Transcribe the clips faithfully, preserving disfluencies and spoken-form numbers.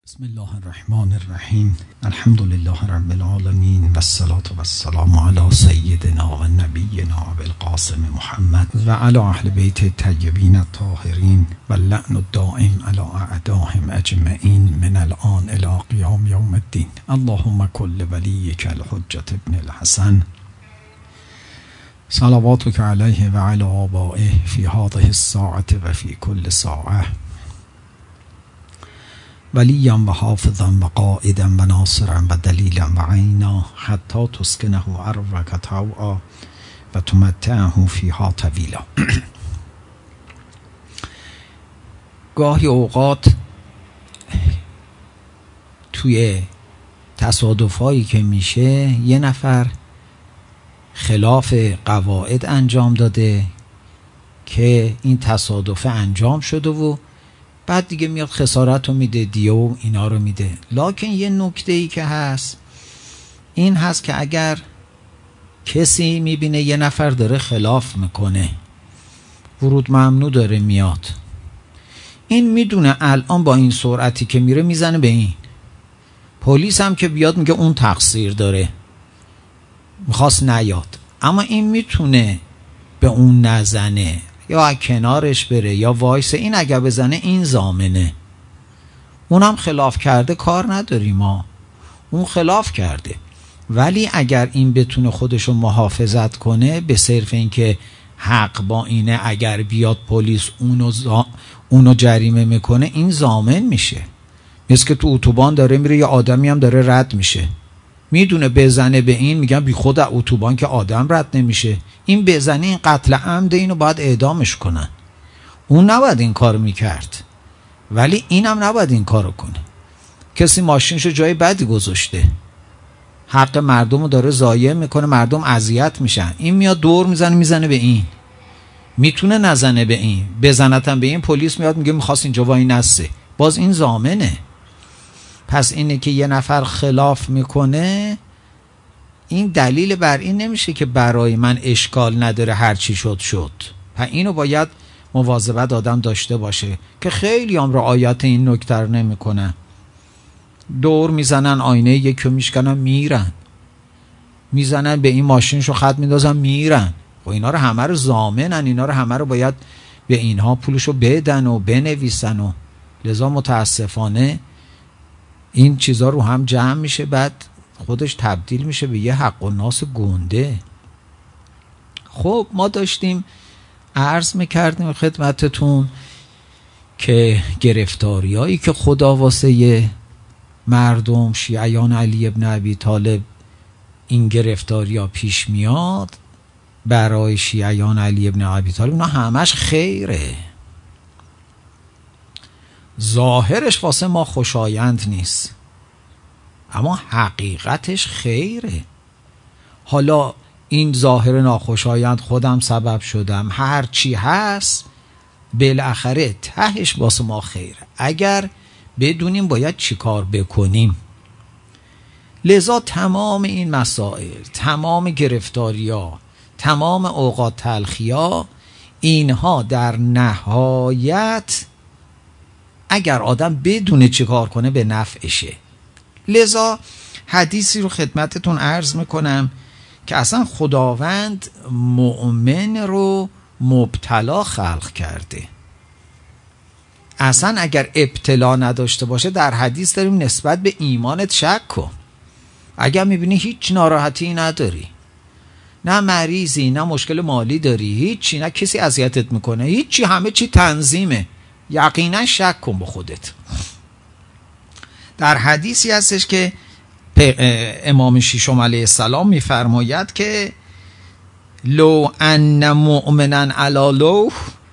بسم الله الرحمن الرحیم. الحمد لله رب العالمین و الصلاة و السلام علی سیدنا و نبینا ابوالقاسم محمد و علی اهل بیت الطیبین الطاهرین و اللعن الدائم علی اعدائهم اجمعین من الآن الی قیام یوم الدین. اللهم کل ولیک الحجة ابن الحسن صلواتک علیه و علی آبائه فی هذه الساعة و فی کل ساعة ولیا و حافظا و قائدا و ناصرا و دلیلا و عینا حتی تسکنه ارضک طوعا و تمتعه فیها طویلا. گاهی اوقات توی تصادفایی که میشه یه نفر خلاف قواعد انجام داده که این تصادف انجام شده و بعد دیگه میاد خسارت رو میده، دیه و اینا رو میده. لکن یه نکته ای که هست این هست که اگر کسی میبینه یه نفر داره خلاف میکنه، ورود ممنوع داره میاد، این میدونه الان با این سرعتی که میره میزنه به این. پلیس هم که بیاد میگه اون تقصیر داره، میخواست نیاد، اما این میتونه به اون نزنه یا کنارش بره یا وایسه. این اگر بزنه این ضامنه. اونم خلاف کرده، کار نداریم ما، اون خلاف کرده. ولی اگر این بتونه خودشو محافظت کنه به صرف اینکه حق با اینه، اگر بیاد پلیس اونو, زا... اونو جریمه میکنه این ضامن میشه. مثل که تو اتوبان داره میره یه آدمی هم داره رد میشه، میدونه بزنه به این، میگن بی خود اتوبان که آدم رد نمیشه، این بزنه این قتل عمد، اینو باید اعدامش کنن. اون نباید این کار میکرد، ولی اینم نباید این کارو کنه. کسی ماشینشو جای بدی گذاشته، حق مردمو داره ضایع میکنه، مردم اذیت میشن، این میاد دور میزنه میزنه به این. میتونه نزنه به این، بزنتم به این، پلیس میاد میگه میخواست اینجا وای نسته، باز این ضامنه. پس اینه که یه نفر خلاف میکنه، این دلیل بر این نمیشه که برای من اشکال نداره هر چی شد شد. پس اینو باید مواظبت آدم داشته باشه که خیلی هم رعایت این نکته رو نمیکنن. دور میزنن آینه یکی میشکنن میرن، میزنن به این ماشینشو خط میندازن میرن. و اینا رو همه رو ضامنن، اینا رو همه رو باید به اینها پولشو بدن و بنویسن و لذا متاسفانه این چیزا رو هم جمع میشه، بعد خودش تبدیل میشه به یه حق و ناس گنده. خب ما داشتیم عرض میکردیم خدمتتون که گرفتاریایی که خدا واسه مردم شیعیان علی ابن ابی طالب این گرفتاریا پیش میاد برای شیعیان علی ابن ابی طالب، اونا همش خیره، ظاهرش واسه ما خوشایند نیست اما حقیقتش خیره. حالا این ظاهر ناخوشایند خودم سبب شدم، هر چی هست بالاخره تهش واسه ما خیره اگر بدونیم باید چی کار بکنیم. لذا تمام این مسائل، تمام گرفتاریا، تمام اوقات تلخیا، اینها در نهایت اگر آدم بدونه چی کار کنه به نفعشه. لذا حدیثی رو خدمتتون عرض میکنم که اصلا خداوند مؤمن رو مبتلا خلق کرده. اصلا اگر ابتلا نداشته باشه در حدیث داریم نسبت به ایمانت شک کن. اگر میبینی هیچ ناراحتی نداری، نه مریضی، نه مشکل مالی داری، هیچی، نه کسی اذیتت میکنه، هیچی، همه چی تنظیمه، یقینا شک کن به خودت. در حدیثی هستش که امام ششم علیه السلام میفرماید که لو ان مؤمنا علی لوح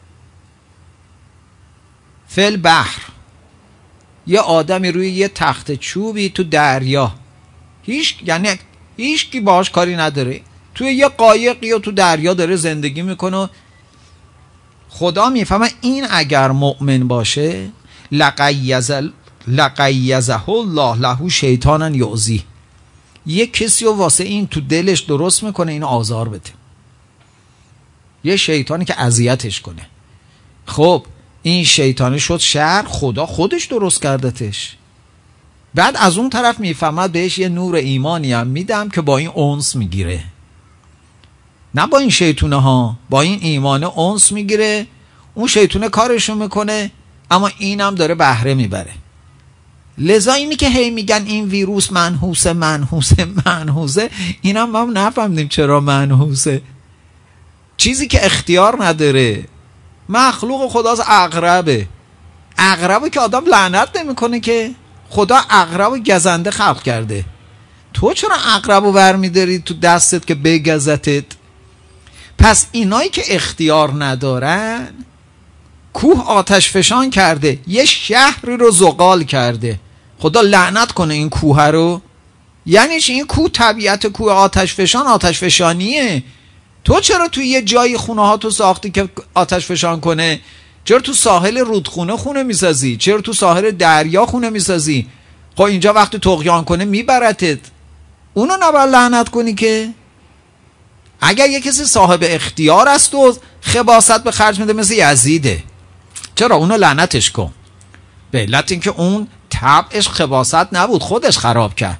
فی البحر، یه آدمی روی یه تخت چوبی تو دریا، هیچ یعنی هیچ کی باهاش کاری نداره، توی یه قایقی و تو دریا داره زندگی میکنه، خدا میفهمه این اگر مؤمن باشه لقیز لقیزه الله له شیطانا یعزی، یه کسی رو واسه این تو دلش درست میکنه اینو آزار بده، یه شیطانی که اذیتش کنه. خب این شیطانه شد شر، خدا خودش درست کردتش. بعد از اون طرف میفهمد بهش یه نور ایمانی هم میدم که با این انس میگیره، نه با این شیطونه ها، با این ایمان انس میگیره. اون شیطونه کارشو میکنه اما اینم داره بهره میبره. لذا اینی که هی میگن این ویروس منحوسه منحوسه منحوسه، اینم ما نفهمیدیم چرا منحوسه. چیزی که اختیار نداره، مخلوق خداست. عقربه، عقربه که آدم لعنت نمیکنه که، خدا عقرب و گزنده خلق کرده. تو چرا عقرب رو برمیداری تو دستت که بگزتت؟ پس اینایی که اختیار ندارن، کوه آتش فشان کرده، یه شهری رو زغال کرده، خدا لعنت کنه این کوه رو. یعنی چی؟ این کوه طبیعت کوه آتش فشان آتش فشانیه. تو چرا توی یه جایی خونه ها تو ساختی که آتش فشان کنه؟ چرا تو ساحل رودخونه خونه میسازی؟ چرا تو ساحل دریا خونه میسازی؟ خب اینجا وقتی طغیان کنه میبرتت، اونو نباید لعنت کنی که. اگر یه کسی صاحب اختیار است و خباثت به خرج میده مثل یزیده، چرا اونو لعنتش کن؟ به علت اینکه اون طبعش خباثت نبود، خودش خراب کرد.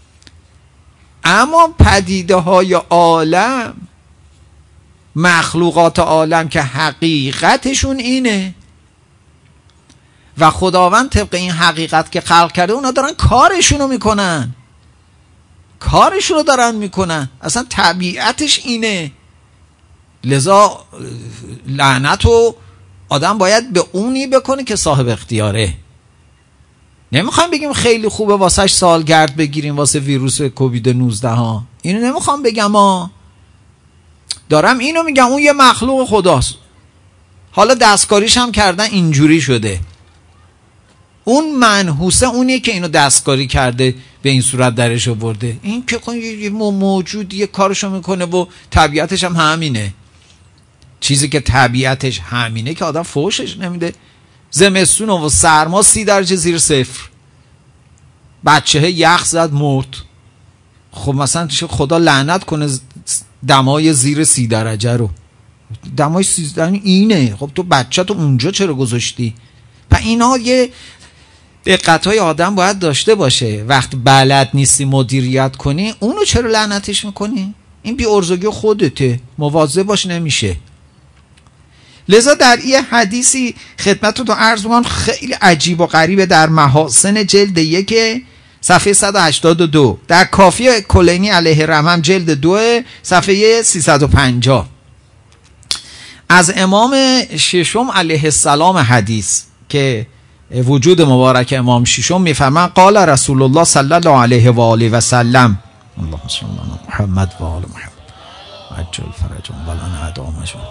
اما پدیده های عالم، مخلوقات عالم که حقیقتشون اینه و خداوند طبق این حقیقت که خلق کرده اونا دارن کارشونو میکنن، کارشونو دارن میکنن، اصلا طبیعتش اینه. لذا لعنتو آدم باید به اونی بکنه که صاحب اختیاره. نمیخوام بگیم خیلی خوبه واسهش سالگرد بگیریم واسه ویروس کووید نوزده ها، اینو نمیخوام بگم ها، دارم اینو میگم اون یه مخلوق خداست، حالا دستکاریش هم کردن اینجوری شده. اون منحوسه اونیه که اینو دستکاری کرده به این صورت درش آورده. این که یه موجود یه کارشو میکنه و طبیعتش هم همینه. چیزی که طبیعتش همینه که آدم فوشش نمیده. زمستون و سرما سی درجه زیر صفر، بچه یخ زد مرد. خب مثلا خدا لعنت کنه دمای زیر سی درجه رو، دمای سیزده اینه. خب تو بچه تو اونجا چرا گذاشتی؟ و اینا یه دقت‌های آدم باید داشته باشه. وقت بلد نیستی مدیریت کنی، اونو چرا لعنتش میکنی؟ این بی ارزگی خودته، مواظب باش نمیشه. لذا در یه حدیثی خدمتتون عرض می‌کنم خیلی عجیب و غریبه، در محاسن جلد یک صفحه صد و هشتاد و دو، در کافی کلینی علیه رحمه جلد دو صفحه سیصد و پنجاه، از امام ششم علیه السلام حدیث که وجود مبارک امام ششم میفرمایند قال رسول الله صلی الله علیه و آله و سلم اللهم صل علی محمد و آل محمد عجل فرجهم و لنا ادامشون.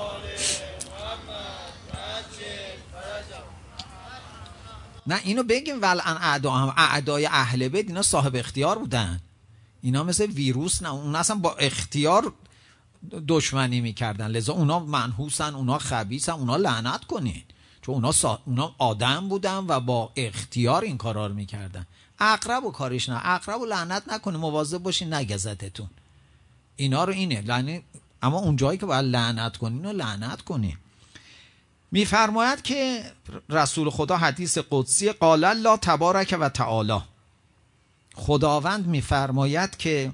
نه اینو بگیم ولعن اعداهم، اعدای اهل بیت اینا صاحب اختیار بودن، اینا مثل ویروس نه، اون اصلا با اختیار دشمنی میکردن. لذا اونا منحوسن، اونا خبیثن، اونا لعنت کنین، چون اونا, سا... اونا آدم بودن و با اختیار این کارا رو میکردن. عقرب و کارش نه، عقرب و لعنت نکنه، مواظب باشین نگزتتون. اینا رو اینه لعنت، اما اون جایی که باید لعنت کنین رو لعنت کنین. میفرماید که رسول خدا حدیث قدسی قال الله تبارک و تعالی، خداوند میفرماید که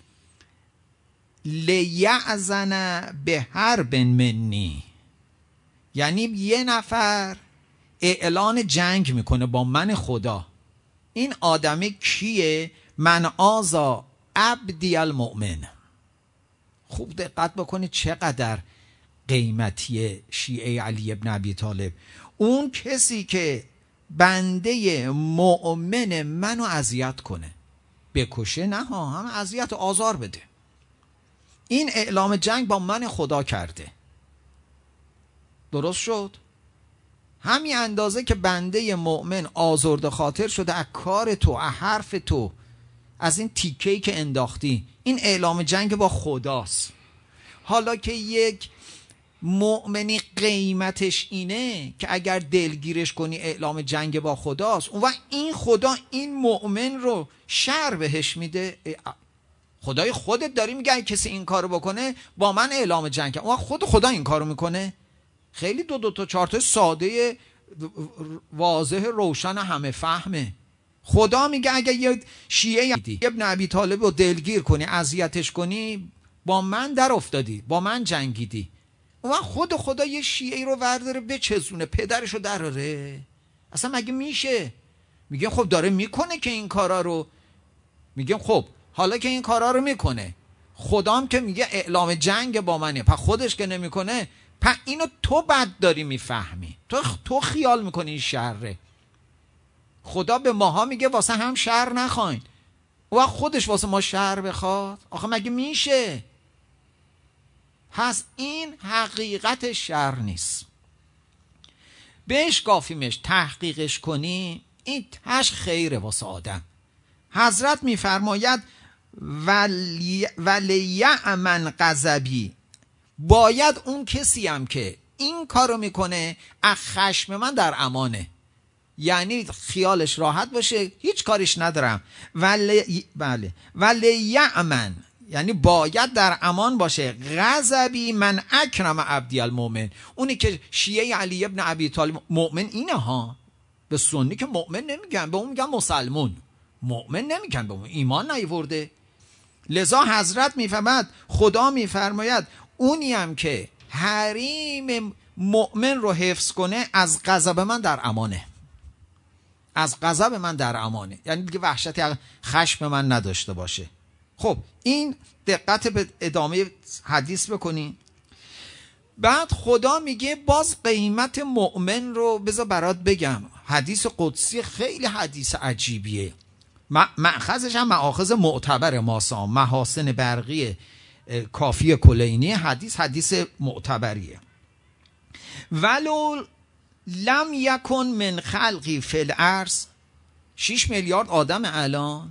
لیعزن به حرب منی، یعنی یه نفر اعلان جنگ میکنه با من خدا. این آدم کیه؟ من آزا عبدی المؤمن. خوب دقت بکنید چقدر قیمتی شیعه علی ابن ابی طالب. اون کسی که بنده مؤمن منو اذیت کنه، بکشه نه ها، هم اذیت و آزار بده. این اعلام جنگ با من خدا کرده. درست شد؟ همین اندازه که بنده مؤمن آزرده خاطر شده از کار تو، از حرف تو، از این تیکه‌ای که انداختی، این اعلام جنگ با خداست. حالا که یک مؤمنی قیمتش اینه که اگر دلگیرش کنی اعلام جنگ با خداست، اون وقت این خدا این مؤمن رو شر بهش میده. خدای خودت داری میگه کسی این کارو بکنه با من اعلام جنگ کنه، اون وقت خود خدا این کارو میکنه. خیلی دو دو تا چهار تا ساده واضح روشن همه فهمه. خدا میگه اگه یه شیعه ابن ابی طالب رو دلگیر کنی، اذیتش کنی، با من در افتادی، با من جنگیدی. و خود خدا یه شیعه رو ورداره بچزونه، پدرش رو دراره. اصلا مگه میشه؟ میگه خب داره میکنه که این کارا رو، میگه خب حالا که این کارا رو میکنه، خدام که میگه اعلام جنگ با منه، پس خودش که نمیکنه، پس اینو تو بد داری میفهمی، تو تو خیال میکنی این شره. خدا به ماها میگه واسه هم شر نخواین، و خودش واسه ما شر بخواد؟ آخه مگه میشه؟ پس این حقیقت شر نیست. بشکافیمش، تحقیقش کنی، این تش خیره واسه آدم. حضرت میفرماید ولی ولیعمن غضبی، باید اون کسی هم که این کارو میکنه از خشم من در امانه، یعنی خیالش راحت باشه هیچ کاریش ندارم. ولی بله ولیعمن، یعنی باید در امان باشه. غضبی من اکرم عبدی المؤمن، اونی که شیعه علی ابن ابی طالب مؤمن اینه ها، به سنی که مؤمن نمیگن، به اون میگن مسلمون، مؤمن نمیگن، به اون ایمان نیورده. لذا حضرت میفرماید، خدا میفرماید اونی هم که حریم مؤمن رو حفظ کنه از غضب من در امانه، از غضب من در امانه، یعنی دیگه وحشتی خشم من نداشته باشه. خب این دقت به ادامه حدیث بکنین. بعد خدا میگه باز قیمت مؤمن رو بذار برات بگم. حدیث قدسی خیلی حدیث عجیبیه، مأخذش هم مأخذ معتبر ماسام، محاسن برقی کافی کلینی حدیث، حدیث معتبریه. ولو لم یکن من خلقی فی الارض، شیش میلیارد آدم الان،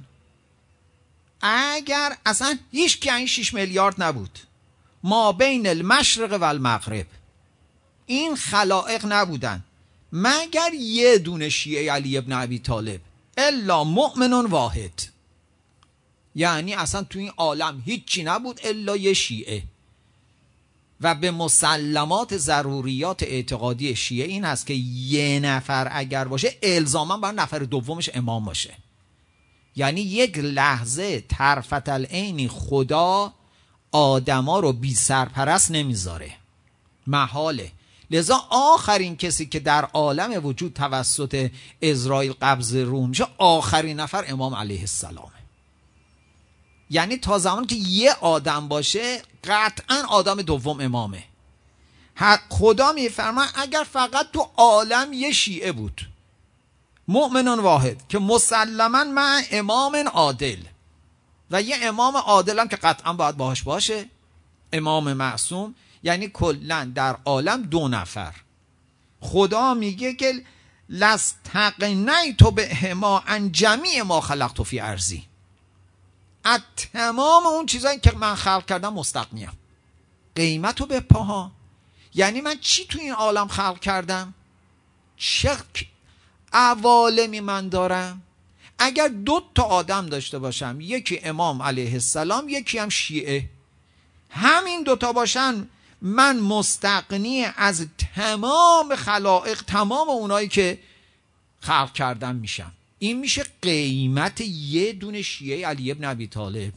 اگر اصلا هیچ که این شیش میلیارد نبود، ما بین المشرق و المغرب، این خلائق نبودن مگر یه دونه شیعه علی ابن ابی طالب، الا مؤمن واحد، یعنی اصلا تو این عالم هیچی نبود الا یه شیعه. و به مسلمات ضروریات اعتقادی شیعه این هست که یه نفر اگر باشه الزاما باید نفر دومش امام باشه، یعنی یک لحظه طرفت العینی خدا آدما رو بی سرپرست نمیذاره، محاله. لذا آخرین کسی که در عالم وجود توسط اسرائیل قبض روح میشه، آخرین نفر امام علیه السلامه. یعنی تا زمانی که یه آدم باشه قطعا آدم دوم امامه. خدا میفرماید اگر فقط تو عالم یه شیعه بود، مؤمنون واحد، که مسلما مع امام عادل، و یه امام عادل هم که قطعا باید باهاش باشه، امام معصوم، یعنی کلا در عالم دو نفر. خدا میگه که لستغنیت بهما عن جمیع ما خلقت فی ارضی، از تمام اون چیزایی که من خلق کردم مستغنیم. قیمتو به پاها، یعنی من چی تو این عالم خلق کردم، چه عوالمی من دارم. اگر دو تا آدم داشته باشم، یکی امام علیه السلام یکی هم شیعه، همین دوتا باشن، من مستغنی از تمام خلائق، تمام اونایی که خلق کردم میشم. این میشه قیمت یه دونه شیعه علی ابن ابی طالب.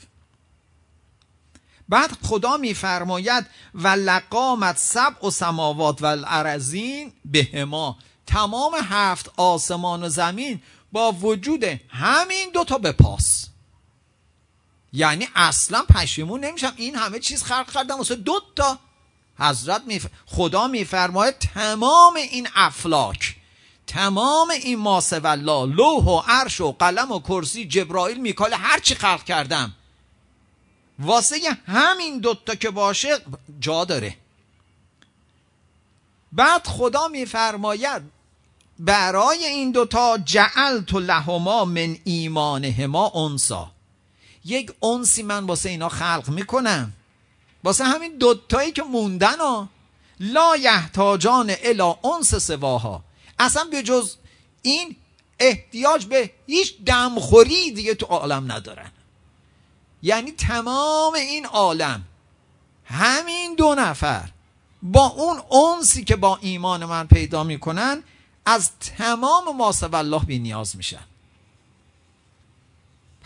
بعد خدا میفرماید و لقامت سبع سماوات و الارضین بهما، تمام هفت آسمان و زمین با وجود همین دوتا به پاس، یعنی اصلا پشیمون نمیشم این همه چیز خلق کردم واسه دوتا. حضرت میف... خدا میفرماید تمام این افلاک، تمام این ماسه والله، لوح و عرش و قلم و کرسی، جبرائیل، میکائیل، هر چی خلق کردم واسه همین دوتا که باشه جا داره. بعد خدا میفرماید برای این دوتا جعلت لهما من ایمانهما انسا، یک انسی من واسه اینا خلق میکنم، واسه همین دوتایی که موندن ها، لا یحتاجان الی انس سواها، اصلا به جز این احتیاج به هیچ دمخوری دیگه تو عالم ندارن. یعنی تمام این عالم همین دو نفر با اون انسی که با ایمان من پیدا میکنن از تمام ما سوى الله بی نیاز میشن.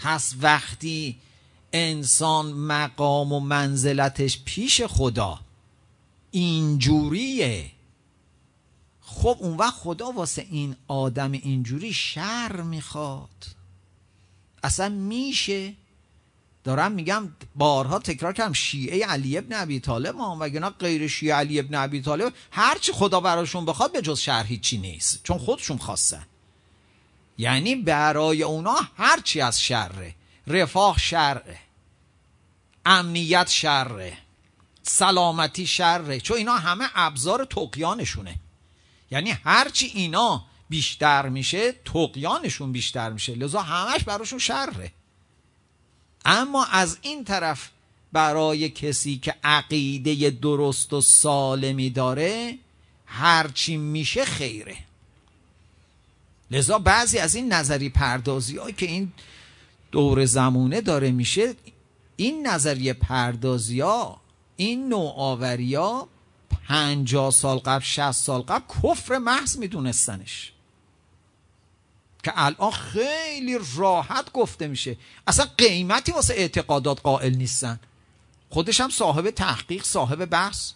هست وقتی انسان مقام و منزلتش پیش خدا اینجوریه، خب اون وقت خدا واسه این آدم اینجوری شر میخواد؟ اصلا میشه؟ دارم میگم بارها تکرار کردم شیعه علی ابن ابی طالب ما، وگرنه غیر شیعه علی ابن ابی طالب هرچی خدا براشون بخواد به جز شر هیچی نیست، چون خودشون خواستن. یعنی برای اونا هرچی از شره، رفاه شره، امنیت شره، سلامتی شره، چون اینا همه ابزار طغیانشونه. یعنی هرچی اینا بیشتر میشه طغیانشون بیشتر میشه، لذا همش براشون شره. اما از این طرف برای کسی که عقیده درست و سالمی داره هرچی میشه خیره. لذا بعضی از این نظری پردازی هایی که این دور زمونه داره میشه، این نظریه پردازی ها، این نوآوری ها پنجاه سال قبل شصت سال قبل کفر محض میدونستنش، که الان خیلی راحت گفته میشه، اصلا قیمتی واسه اعتقادات قائل نیستن. خودش هم صاحب تحقیق، صاحب بحث،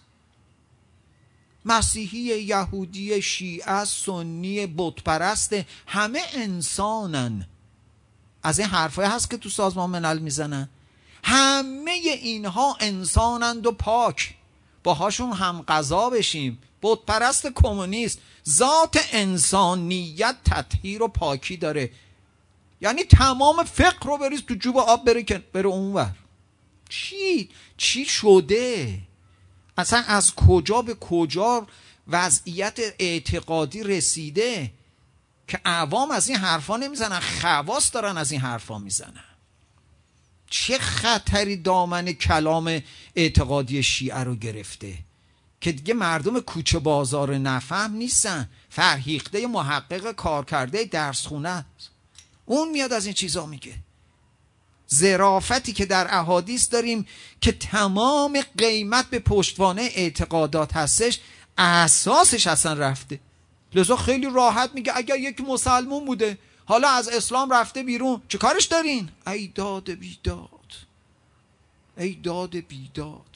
مسیحی، یهودی، شیعه، سنی، بت پرست، همه انسانن. از این حرفایی هست که تو سازمان ملل میزنن، همه اینها انسانند و پاک، باهاشون هم غذا بشیم. بت پرست کمونیست ذات انسانیت تطهیر و پاکی داره، یعنی تمام فقر رو بریز تو جوب آب بره که بره اونور. چی چی شده؟ اصلا از کجا به کجا وضعیت اعتقادی رسیده که عوام از این حرفا نمیزنن، خواص دارن از این حرفا میزنن. چه خطری دامن کلام اعتقادی شیعه رو گرفته که دیگه مردم کوچه بازار نفهم نیستن، فرهیخته محقق کار کرده درس خونه، اون میاد از این چیزا میگه. ظرافتی که در احادیث داریم که تمام قیمت به پشتوانه اعتقادات هستش، اساسش اصلا رفته. لذا خیلی راحت میگه اگر یک مسلمون بوده حالا از اسلام رفته بیرون چه کارش دارین؟ ای داد بیداد، ای داد بیداد.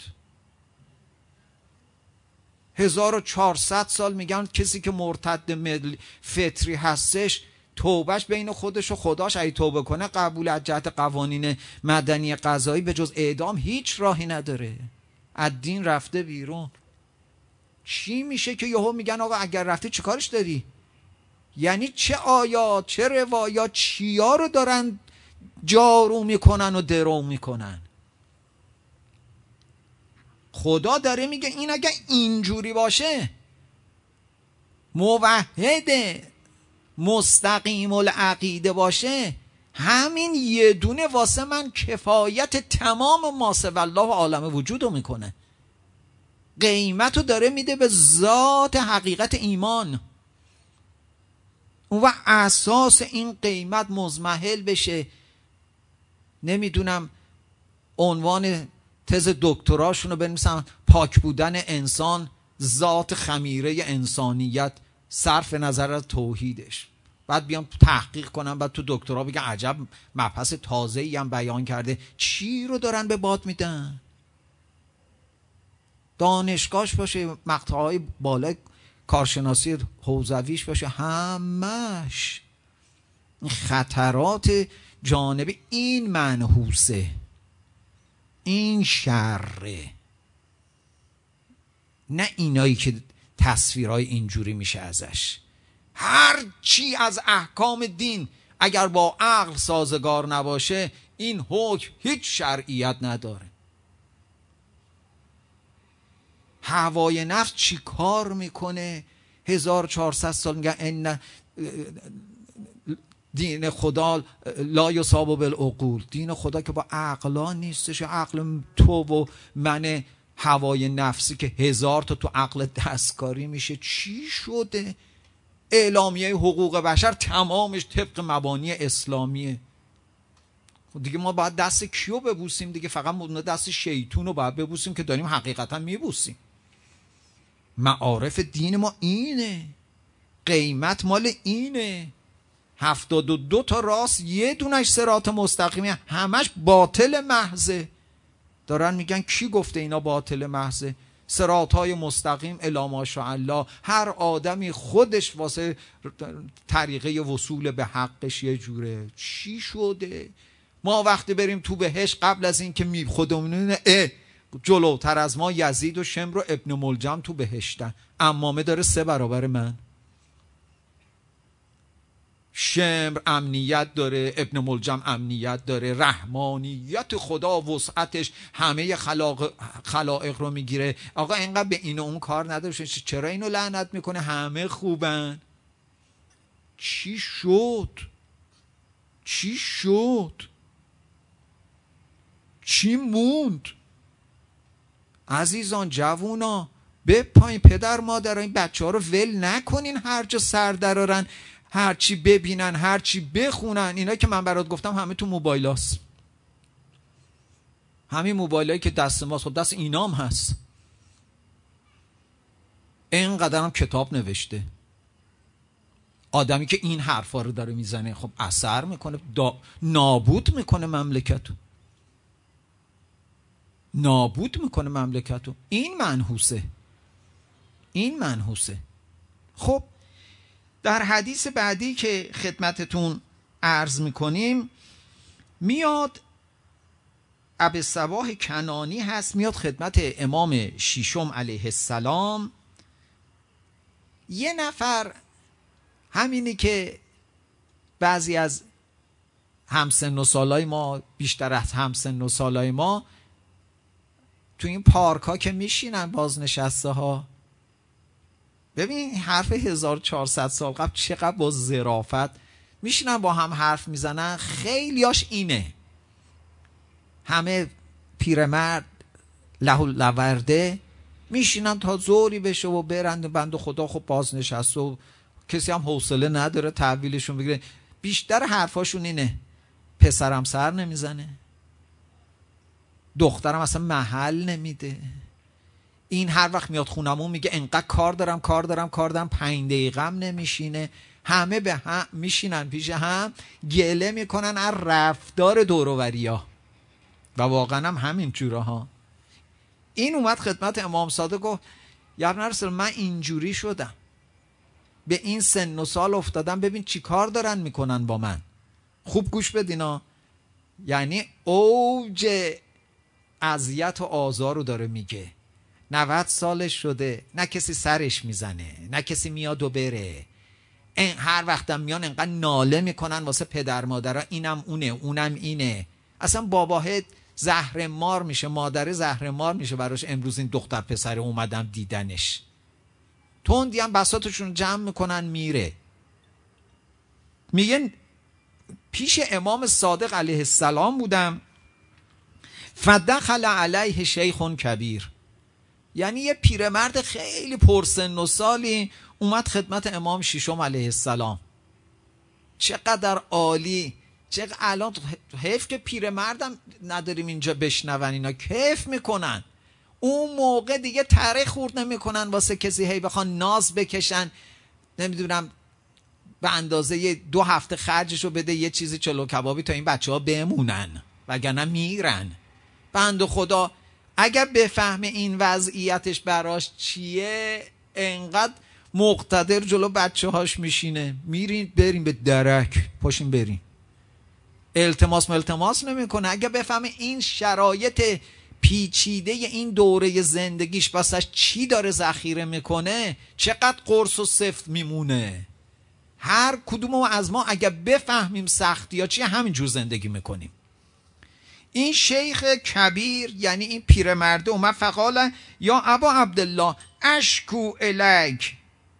هزار و چهارصد سال میگن کسی که مرتد مل فطری هستش توبهش بین خودش و خداش، ای توبه کنه قبول از جهت قوانین مدنی قضایی به جز اعدام هیچ راهی نداره، از دین رفته بیرون. چی میشه که یهو میگن آقا اگر رفتی چه کارش داری؟ یعنی چه آیات چه روایات چیا رو دارن جارو میکنن و درو میکنن؟ خدا داره میگه این اگه اینجوری باشه، موحد مستقیم العقیده باشه، همین یه دونه واسه من کفایت تمام ماسه والله عالم وجود رو میکنه. قیمت رو داره میده به ذات حقیقت ایمان. اون وقت اساس این قیمت مزمحل بشه، نمیدونم عنوان تز دکتراشون رو بنویسن پاک بودن انسان، ذات خمیره انسانیت صرف نظر از توحیدش، بعد بیان تحقیق کنن، بعد تو دکترا بگن عجب مبحث تازه‌ای هم بیان کرده. چی رو دارن به باد میدن؟ دانشگاهش باشه، مقطعهای بالای کارشناسی حوزویش باشه، همش این خطرات جانبی این منحوسه، این شره، نه اینایی که تصویرهای اینجوری میشه ازش. هر چی از احکام دین اگر با عقل سازگار نباشه این حکم هیچ شرعیت نداره. هوای نفس چی کار میکنه؟ هزار و چهارصد سال میگن ان دین خدا لا یصاب بالعقول، دین خدا که با عقلا نیستش، عقل تو و من هوای نفسی که هزار تا تو عقل دستکاری میشه. چی شده؟ اعلامیه حقوق بشر تمامش طبق مبانی اسلامیه. دیگه ما باید دست کیو ببوسیم دیگه؟ فقط دست شیطون رو باید ببوسیم که داریم حقیقتا میبوسیم. معارف دین ما اینه، قیمت مال اینه. هفتاد و دو تا راست، یه دونش صراط مستقیمه، همش باطل محضه. دارن میگن کی گفته اینا باطل محضه؟ صراط های مستقیم الی ماشاءالله، هر آدمی خودش واسه طریقه وصول به حقش یه جوره. چی شده؟ ما وقتی بریم تو بهشت قبل از این که می خودمون اه جلوتر از ما یزید و شمر و ابن ملجم تو بهشتن، امامه داره سه برابر من. شمر امنیت داره، ابن ملجم امنیت داره، رحمانیت خدا وسعتش همه خلاق خلائق رو میگیره. آقا اینقدر به این و اون کار نداره، چرا اینو لعنت میکنه؟ همه خوبن. چی شد؟ چی شد؟ چی موند؟ عزیزان جوونا به پایین، پدر مادر این بچه ها رو ول نکنین، هر جا سر درارن، هر چی ببینن، هر چی بخونن. اینا که من برات گفتم همه تو موبایل هست، همین موبایل هایی که دست ماست، خب دست اینام هست. اینقدر هم کتاب نوشته. آدمی که این حرفا رو داره میزنه خب اثر میکنه، دا... نابود میکنه مملکتو، نابود میکنه مملکتو. این منحوسه، این منحوسه. خب در حدیث بعدی که خدمتتون عرض میکنیم میاد ابوالصباح کنانی هست، میاد خدمت امام ششم علیه السلام. یه نفر، همینی که بعضی از همسن و سالای ما، بیشتر از همسن و سالای ما، تو این پارک ها که میشینن بازنشسته ها، ببین حرف هزار و چهارصد سال قبل چقدر با ظرافت میشینن با هم حرف میزنن. خیلیاش اینه، همه پیرمرد لهو لورده میشینن تا زوری بشه و برند. بند خدا خب بازنشسته و کسی هم حوصله نداره تحویلشون بگیره. بیشتر حرفاشون اینه، پسرم سر نمیزنه، دخترم اصلا محل نمیده. این هر وقت میاد خونمون میگه انقدر کار دارم کار دارم کار دارم، پنج دقیقه هم نمیشینه. همه به هم میشینن پیش هم گله میکنن از رفتار دوروبریا و واقعا هم همین جوره ها. این اومد خدمت امام صادق گفت یا ابن رسول من اینجوری شدم، به این سن و سال افتادم، ببین چی کار دارن میکنن با من. خوب گوش بدینا، یعنی اوج اذیت و آزار رو داره میگه. نود سالش شده، نه کسی سرش میزنه، نه کسی میاد و بره. این هر وقتم میان انقدر ناله میکنن واسه پدر مادرها، اینم اونه اونم اینه. اصلا باباه زهر مار میشه، مادر زهر مار میشه براش. امروز این دختر پسر اومدم دیدنش، تندی هم بساطشون جمع میکنن میره. میگن پیش امام صادق علیه السلام بودم، فدخل علیه شیخ کبیر، یعنی یه پیرمرد خیلی پرسن و سالی اومد خدمت امام ششم علیه السلام. چقدر عالی، چقدر الان حیف که پیرمردم نداریم اینجا بشنون، اینا کیف میکنن. اون موقع دیگه تره خورد نمیکنن واسه کسی هی بخوان ناز بکشن، نمیدونم به اندازه دو هفته خرجشو بده یه چیزی چلو کبابی تا این بچه ها بمونن وگرنه میرن. بنده خدا اگر بفهمه این وضعیتش براش چیه، انقدر مقتدر جلو بچه هاش میشینه، میرین بریم به درک، پاشین بریم، التماس ملتماس نمیکنه. اگر بفهمه این شرایط پیچیده این دوره زندگیش بسش چی داره ذخیره میکنه، چقدر قرص و سفت میمونه. هر کدوم از ما اگر بفهمیم سختی ها چیه، همینجور زندگی میکنیم. این شیخ کبیر یعنی این پیرمرده اومد فقال یا ابا عبدالله اشکو الیک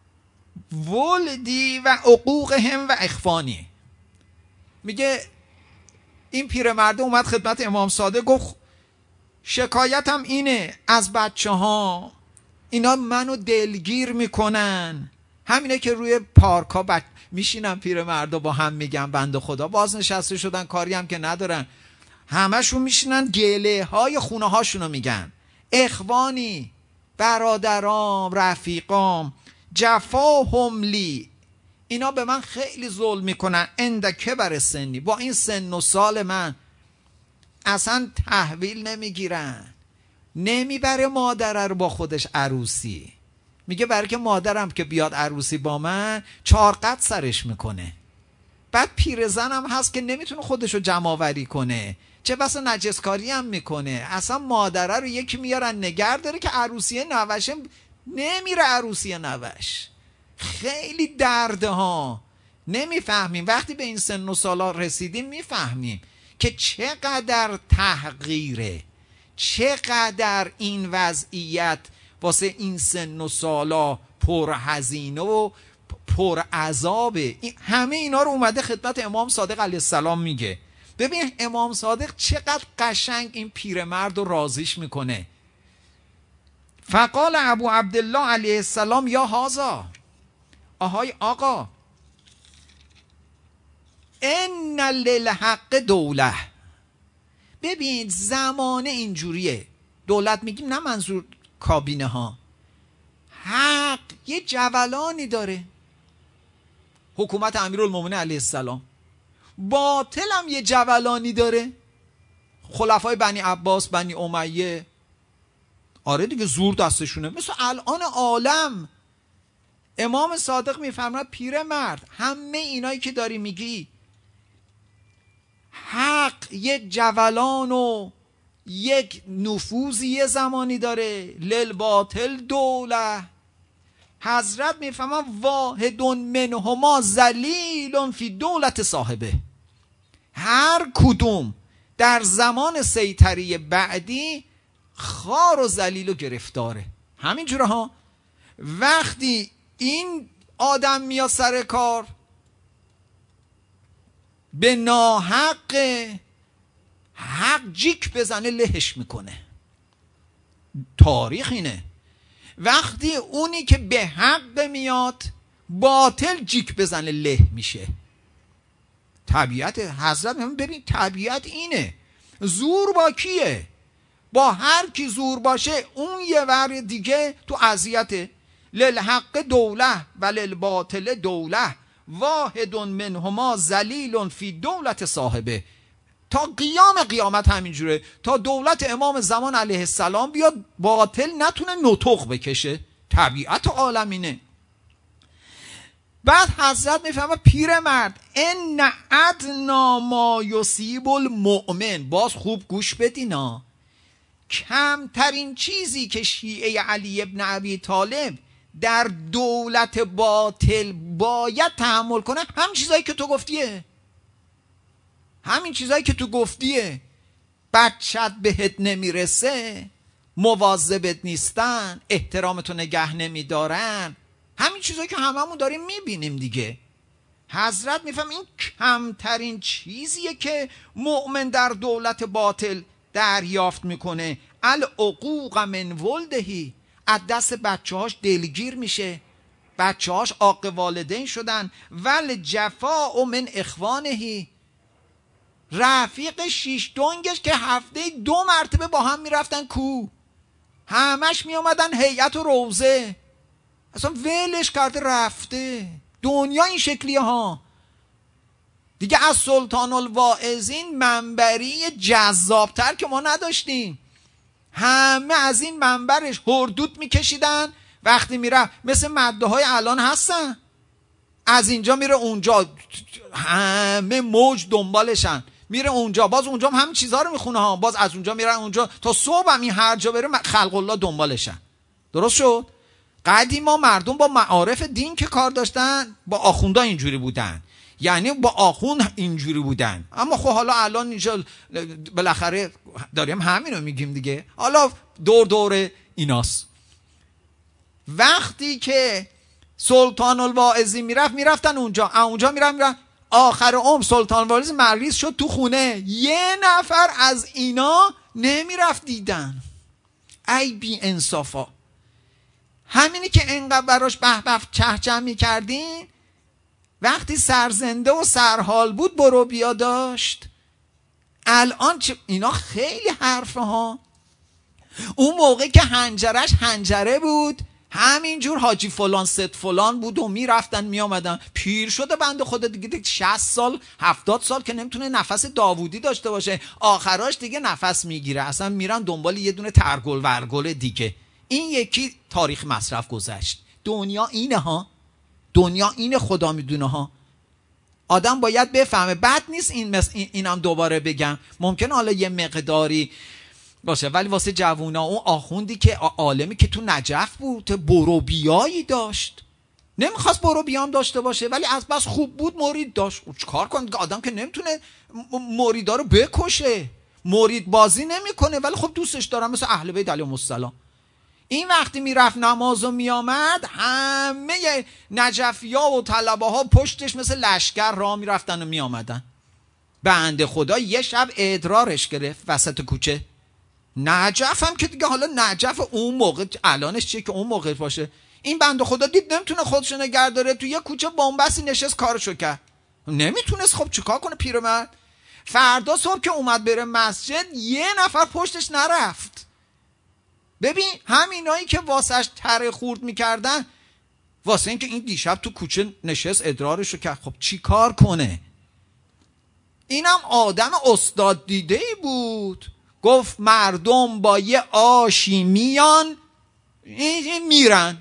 ولدی و عقوقهم و اخوانی. میگه این پیرمرده اومد خدمت امام صادق گفت شکایتم اینه از بچه ها، اینا منو دلگیر میکنن. همینه که روی پارک ها بچ... میشینن پیرمرده با هم میگن بنده خدا بازنشسته شدن، کاری هم که ندارن، همشون میشینن گله های خونه هاشونو میگن. اخوانی، برادرام، رفیقام، جفاهم لی، اینا به من خیلی ظلم میکنن، اندکه بر سنی، با این سن و سال من اصلا تحویل نمیگیرن. نمیبره مادر رو با خودش عروسی، میگه برای که مادرم که بیاد عروسی با من چهار قد سرش میکنه. بعد پیرزن هم هست که نمیتونه خودشو جمع آوری کنه، چه بسا نجسکاری هم میکنه. اصلا مادره رو یکی میارن نگر داره که عروسی نوشه نمیره، عروسی نوش. خیلی درده ها، نمیفهمیم. وقتی به این سن و سالا رسیدیم میفهمیم که چقدر تحقیره، چقدر این وضعیت واسه این سن و سالا پرهزینه و پر عذابه. همه اینا رو اومده خدمت امام صادق علیه السلام میگه. ببین امام صادق چقدر قشنگ این پیرمرد رو راضیش میکنه. فقال ابو عبدالله علیه السلام یا هازا، آهای آقا، ان للحق دوله. ببین زمانه اینجوریه، دولت میگیم نه منظور کابینه ها، حق یه جولانی داره، حکومت امیرالمومنین علیه السلام. باطل هم یه جولانی داره، خلفای بنی عباس، بنی امیه. آره دیگه زور دستشونه. مثل الان عالم امام صادق میفرماید پیرمرد همه اینایی که داری میگی، حق یه جولان و یک نفوذی یه زمانی داره، للباطل دوله. حضرت میفهمن واحد منهما ذلیل فی دولت صاحبه. هر کدوم در زمان سیطری بعدی خار و ذلیل و گرفتاره. همینجوره ها. وقتی این آدم میاد سر کار به ناحق، حق جیک بزنه لهش میکنه. تاریخ اینه. وقتی اونی که به حق میاد باطل جیک بزنه له میشه. طبیعت حضرت میگه ببین طبیعت اینه. زور با کیه؟ با هر کی زور باشه اون یه ور دیگه تو اذیته. للحق دوله و للباطل دوله واحد منهما ذلیل فی دولت صاحبه. تا قیام قیامت همینجوره، تا دولت امام زمان علیه السلام بیاد باطل نتونه نطق بکشه. طبیعت عالمینه. بعد حضرت میفهمه پیرمرد ان ادنا ما یصیب المؤمن، باز خوب گوش بدینا، کمترین چیزی که شیعه علی ابن ابی طالب در دولت باطل باید تحمل کنه هم چیزایی که تو گفتیه. همین چیزایی که تو گفتیه. بچت بهت نمیرسه، مواظبت نیستن، احترامتو نگه نمیدارن، همین چیزایی که هممون داریم میبینیم دیگه. حضرت میفهم این کمترین چیزیه که مؤمن در دولت باطل دریافت میکنه. العقوق من ولدهی، از دست بچه هاش دلگیر میشه، بچه هاش عاق والدین شدن. ول جفا من اخوانهی، رفیق شیش دنگش که هفته دو مرتبه با هم میرفتن کو، همش میامدن هیئت و روزه، اصلا ولش کرده رفته. دنیا این شکلیه ها دیگه. از سلطان الواعظین منبری جذابتر که ما نداشتیم. همه از این منبرش هردوت میکشیدن وقتی میره، مثل مده های الان هستن، از اینجا میره اونجا، همه موج دنبالشن، میره اونجا، باز اونجا هم همین چیزها رو میخونه ها، باز از اونجا میرن اونجا تا صبح هم این هر جا بره خلق الله دنبالشن. درست شد؟ قدیما مردم با معارف دین که کار داشتن با آخوندا اینجوری بودن، یعنی با آخوند اینجوری بودن. اما خب حالا الان اینجا بالاخره داریم همین رو میگیم دیگه، حالا دور دور ایناست. وقتی که سلطان الواعظی میرفت میرفتن اونجا، اونجا میرفت میرفت آخر عمر سلطان الواعظی مریض شد تو خونه، یه نفر از اینا نمیرفت دیدن. ای بی انصافا. همینی که انقدر براش به به چه چه میکردین، وقتی سرزنده و سرحال بود برو بیا داشت. الان چه اینا خیلی حرفه ها. اون موقع که حنجرش حنجره بود، همینجور حاجی فلان ست فلان بود و میرفتن میامدن. پیر شده بنده خدا دیگه، شصت سال هفتاد سال که نمیتونه نفس داوودی داشته باشه، آخراش دیگه نفس میگیره، اصلا میرن دنبال یه دونه ترگل ورگل دیگه. این یکی تاریخ مصرف گذشت. دنیا اینه ها، دنیا اینه، خدا میدونه ها. آدم باید بفهمه. بد نیست این مس... این اینم دوباره بگم، ممکنه حالا یه مقداری باشه، ولی واسه جوونا اون آخوندی که عالمی که تو نجف بود بروبیایی داشت، نمیخواست بروبیام داشته باشه ولی از بس خوب بود مرید داشت. چیکار کنه آدم که نمیتونه مریدا رو بکشه، مرید بازی نمیکنه ولی خب دوستش دارم، مثل اهل بیت علیهم السلام. این وقتی میرفت نماز و میامد، همه نجفیا و طلبه ها پشتش مثل لشکر راه میرفتن و میامدن. بنده خدا یه شب ادرارش گرفت وسط کوچه. نجف هم که دیگه حالا نجف اون موقع، الانش چیه که اون موقع باشه. این بنده خدا دید نمیتونه خودشو نگه داره، تو یه کوچه بنبستی نشست کارشو کرد. نمیتونست، خب چیکار کنه پیرمرد؟ فردا صبح که اومد بره مسجد یه نفر پشتش نرفت. ببین همینایی که واسش تره خورد میکردن، واسه این که این دیشب تو کوچه نشست ادرارشو کرد، خب چی کار کنه؟ اینم آدم استاد دیده ای بود. گفت مردم با یه آشی میان میرن.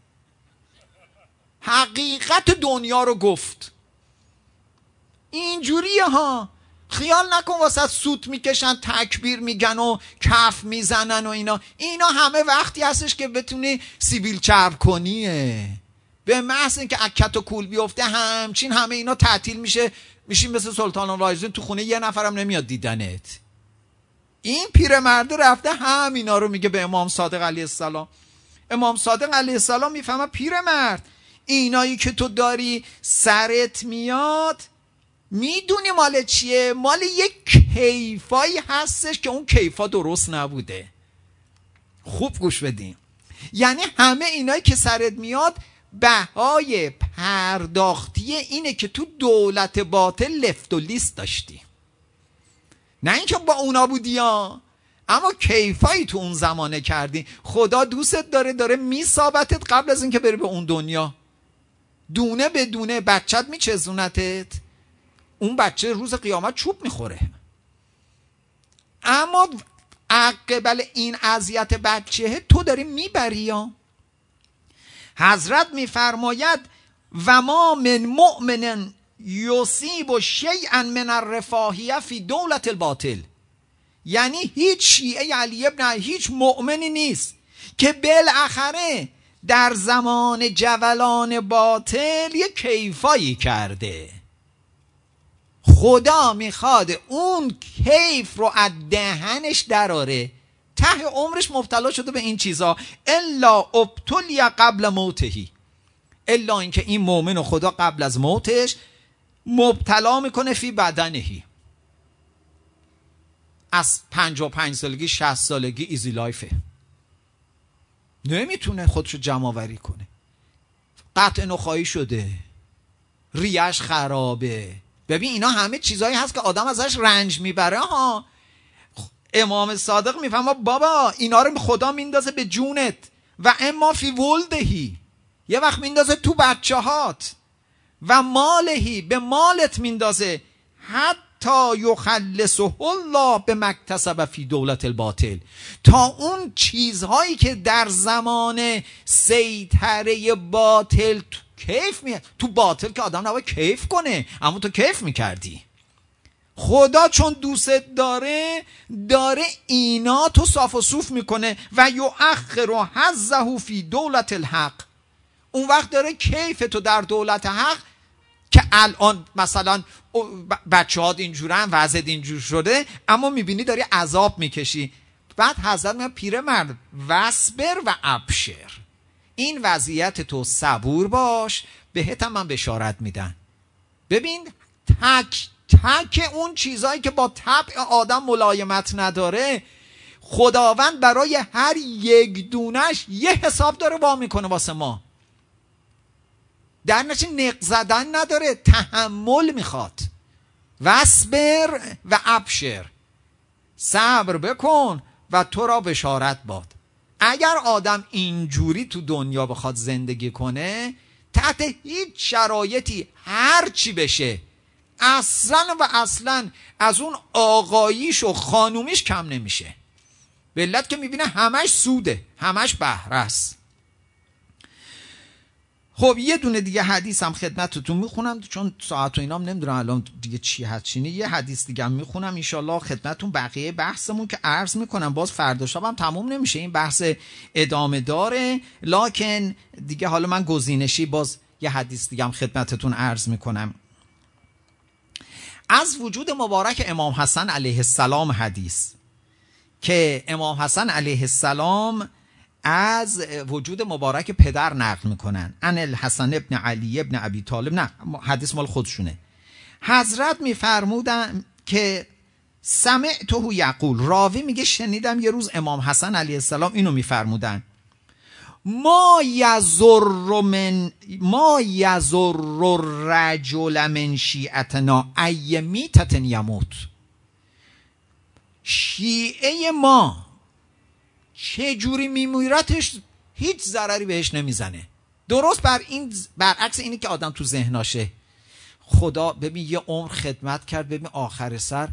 حقیقت دنیا رو گفت. اینجوریه ها. خیال نکن واسه سوت میکشن، تکبیر میگن و کف میزنن و اینا. اینا همه وقتی هستش که بتونی سیبیل چرب کنیه. به محض اینکه اکت و کول بیفته همچین همه اینا تعطیل میشه، میشین مثل سلطان الراشدین تو خونه یه نفرم نمیاد دیدنت. این پیرمرد رفته همینا رو میگه به امام صادق علیه السلام. امام صادق علیه السلام میفهمه پیرمرد اینایی که تو داری سرت میاد، میدونی مال چیه؟ مال یک کیفایی هستش که اون کیفا درست نبوده. خوب گوش بدین. یعنی همه اینایی که سرت میاد بهای پرداختی اینه که تو دولت باطل لفت و لیست داشتی، نه اینکه با اونا بودی ها، اما کیفایی تو اون زمانه کردی. خدا دوستت داره، داره میثابتت قبل از اینکه بری به اون دنیا. دونه به دونه بچت میچزونتت، اون بچه روز قیامت چوب میخوره. اما عقبال این اذیت بچه تو داری میبری ها. حضرت میفرماید و ما من مؤمن یصیب شیئا من الرفاهیه فی دولت الباطل. یعنی هیچ شیعه علی ابن هیچ مؤمنی نیست که بالاخره در زمان جولان باطل یه کیفایی کرده. خدا میخواد اون کیف رو از دهنش دراره، ته عمرش مبتلا شده به این چیزا. الا ابتلی قبل موتهی، الا اینکه این مؤمن و خدا قبل از موتش مبتلا میکنه فی بدنهی. از پنجاه و پنج سالگی شصت سالگی ایزی لایفه، نمیتونه خودشو جمع آوری کنه، قطع نخایی شده، ریش خرابه. ببین اینا همه چیزایی هست که آدم ازش رنج میبره ها. امام صادق میفهمه بابا اینا رو خدا میندازه به جونت و اما فی ولدهی، یه وقت میندازه تو بچه هات، و مالهی به مالت میندازه، حتی یخلصه الله به مکتسب فی دولت الباطل، تا اون چیزهایی که در زمان سیطره باطل تو کیف میاد. تو باطل که آدم نباید کیف کنه، اما تو کیف میکردی. خدا چون دوست داره داره اینا تو صاف و صوف میکنه و یؤخر حظه فی دولت الحق. اون وقت داره کیف تو در دولت حق که الان مثلا بچه ها اینجورن، وضعیت اینجور شده، اما میبینی داری عذاب میکشی. بعد حضرت میگه پیرمرد وصبر و ابشر، این وضعیت تو صبور باش، بهت هم من بشارت میدن. ببین تک تک اون چیزایی که با طبع آدم ملایمت نداره، خداوند برای هر یک دونش یه حساب داره با میکنه واسه ما. در نتیجه نق زدن نداره، تحمل میخواد. وصبر و ابشر، صبر بکن و تو را بشارت باد. اگر آدم اینجوری تو دنیا بخواد زندگی کنه، تحت هیچ شرایطی هر چی بشه اصلا و اصلا از اون آقاییش و خانومیش کم نمیشه. به علت که میبینه همش سوده، همش بهره است. خب یه دونه دیگه حدیث هم خدمتتون میخونم، چون ساعت و اینام نمیدونم الان دیگه چی هست چینی. یه حدیث دیگه هم میخونم انشالله خدمتتون بقیه بحثمون که عرض میکنم. باز فردا شب هم تموم نمیشه، این بحث ادامه داره، لکن دیگه حالا من گزینشی باز یه حدیث دیگه هم خدمتتون عرض میکنم. از وجود مبارک امام حسن علیه السلام حدیث که امام حسن علیه السلام از وجود مبارک پدر نقل میکنن، ان الحسن ابن علی ابن ابی طالب، نه حدیث مال خودشونه. حضرت میفرمودن که سمعته یقول، راوی میگه شنیدم یه روز امام حسن علیه السلام اینو میفرمودن، ما یزر من ما یزر الرجل من شیعتنا ای میتة یموت. شیعه ما چه جوری میمیرتش هیچ ضرری بهش نمیزنه. درست بر این برعکس اینی که آدم تو ذهناشه. خدا ببین یه عمر خدمت کرد، ببین آخر سر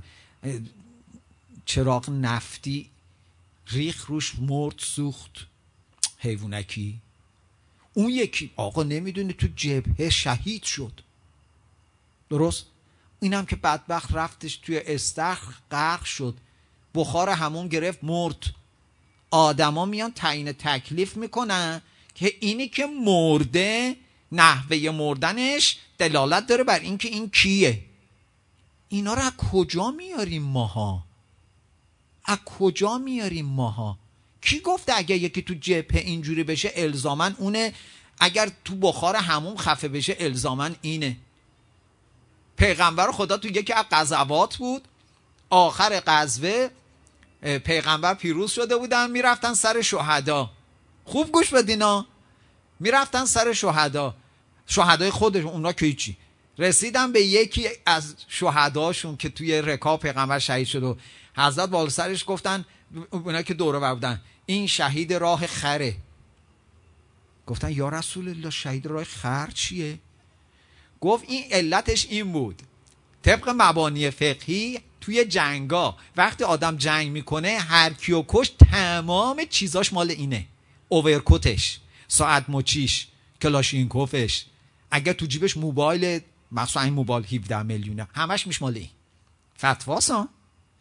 چراغ نفتی ریخ روش، مرد سوخت، حیوانکی. اون یکی آقا نمیدونه تو جبهه شهید شد. درست؟ اینم که بدبخت رفتش توی استخر غرق شد، بخار همون گرفت، مرد. آدما میان تعیین تکلیف میکنن که اینی که مرده نحوه مردنش دلالت داره بر اینکه این کیه. اینا رو از کجا میاریم ماها؟ از کجا میاریم ماها؟ کی گفته اگر یکی تو جبهه اینجوری بشه الزامن اونه، اگر تو بخار همون خفه بشه الزامن اینه؟ پیغمبر خدا تو یکی از غزوات بود، آخر غزوه پیغمبر پیروز شده بودن، میرفتن سر شهدا. خوب گوش بدینا، میرفتن سر شهدا، شهدای خودشون، اونا که هیچی. رسیدن به یکی از شهداشون که توی رکاب پیغمبر شهید شد و حضرت بالا سرش گفتن، اونا که دوره بر بودن، این شهید راه خره. گفتن یا رسول الله شهید راه خر چیه؟ گفت این علتش این بود، طبق مبانی فقهی توی جنگا وقتی آدم جنگ میکنه هر کیو کش تمام چیزاش مال اینه، اوورکوتش، ساعت مچیش، کلاشینکوفش، اگر تو جیبش موبایل، مثلا این موبایل هفده میلیونه، همش میش مال این. فتواسا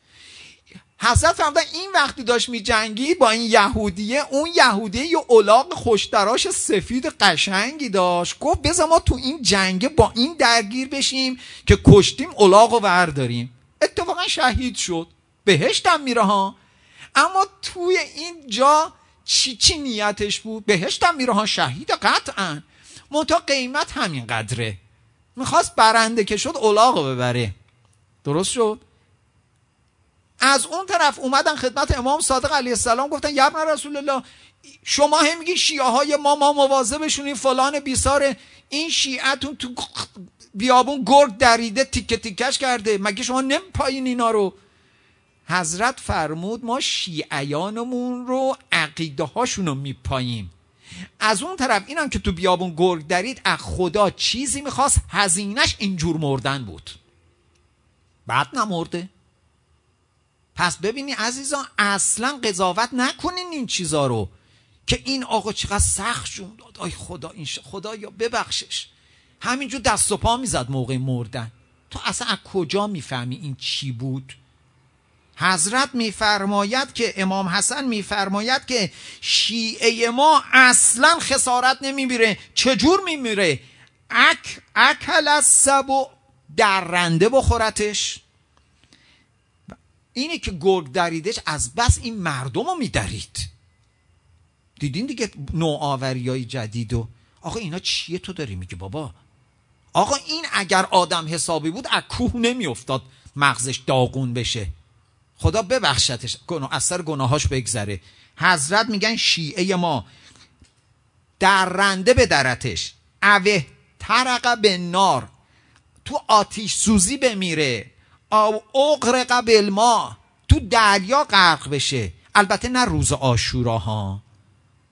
حضرت فرمودن این وقتی داشت می جنگی با این یهودیه، اون یهودیه یه الاغ خوشتراش سفید قشنگی داشت، گفت بذار ما تو این جنگ با این درگیر بشیم که کشتیم الاغو ورداریم. اتفاقا شهید شد، بهشت هم میره ها. اما توی این جا چی چی نیتش بود؟ بهشت هم میره ها، شهید قطعا، منتها قیمت همین قدره، میخواست برنده که شد الاغو ببره. درست شد؟ از اون طرف اومدن خدمت امام صادق علیه السلام گفتن یا ابن رسول الله، شما هم میگی شیعه های ما ما مواظبشونیم فلان بیساره، این شیعتون تو بیابون گرگ دریده تیکه تیکش کرده، مگه شما نمیپایین اینا رو؟ حضرت فرمود ما شیعیانمون رو عقیده هاشون رو میپاییم. از اون طرف اینم که تو بیابون گرگ درید از خدا چیزی میخواست، هزینش اینجور مردن بود، بعد نمرده. پس ببینی عزیزان اصلا قضاوت نکنین این چیزا رو که این آقا چقدر سخت جون داد، آی خدا این خدا یا ببخشش، همینجور دست و پا میزد موقع مردن. تو اصلا از کجا میفهمی این چی بود؟ حضرت میفرماید که امام حسن میفرماید که شیعه ما اصلا خسارت نمیمیره. چجور میمیره؟ اک اکل السبع، درنده بخورتش. اینه که گرگ دریدش از بس این مردم رو میدرید. دیدین دیگه نوآوری های جدید و آقا اینا چیه تو داری میگی بابا؟ آقا این اگر آدم حسابی بود از کوه نمیافتاد مغزش داغون بشه، خدا ببخشتش، از سر گناهاش بگذره. حضرت میگن شیعه ما درنده به درتش، اوه ترق به نار، تو آتیش سوزی بمیره، او اغرق بالماء، تو دریا غرق بشه. البته نه روز عاشورا ها،